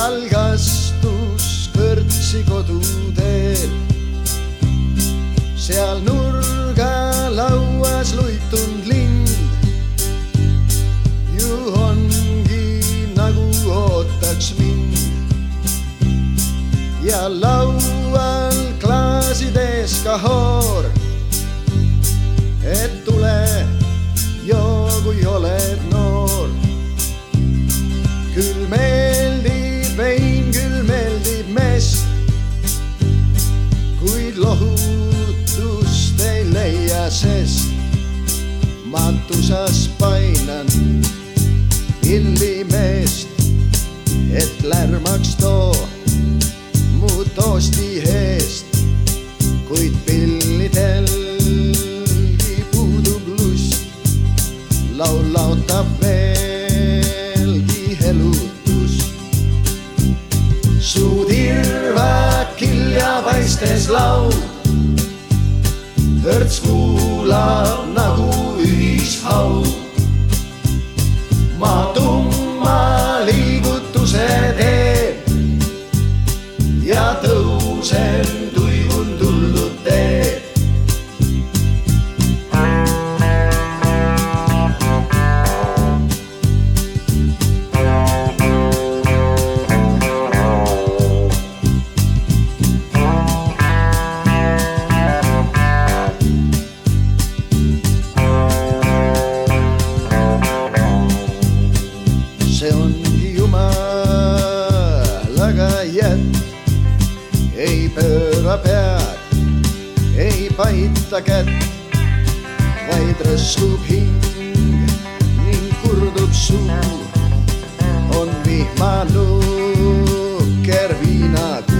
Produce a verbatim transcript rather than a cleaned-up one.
jalgastus kõrtsi koduteel. Seal nurgalauas luitunud lind ju ongi nagu ootaks mind. Ja laual klaasides ka hoor, et tule joo, kui oled noor. Küll meeldib vein, küll meeldib mest, kuid lohutust ei leia, sest matusas painan pillimeest, et lärmaks too mu toosti eest. Kuid pillidelgi puudub lust, laul laotab veelgi helutus. Su tirvad kilja paistes laud, hõrts kuulab nagu ühishaud. Ma tumma liigutuse teen ja tõusen tuivun tulnud teed. See ongi jumalaga jätt, ei pööra pead, ei paita kätt, vaid rõskub hing ning kurdub suu. On vihmanukker viinaku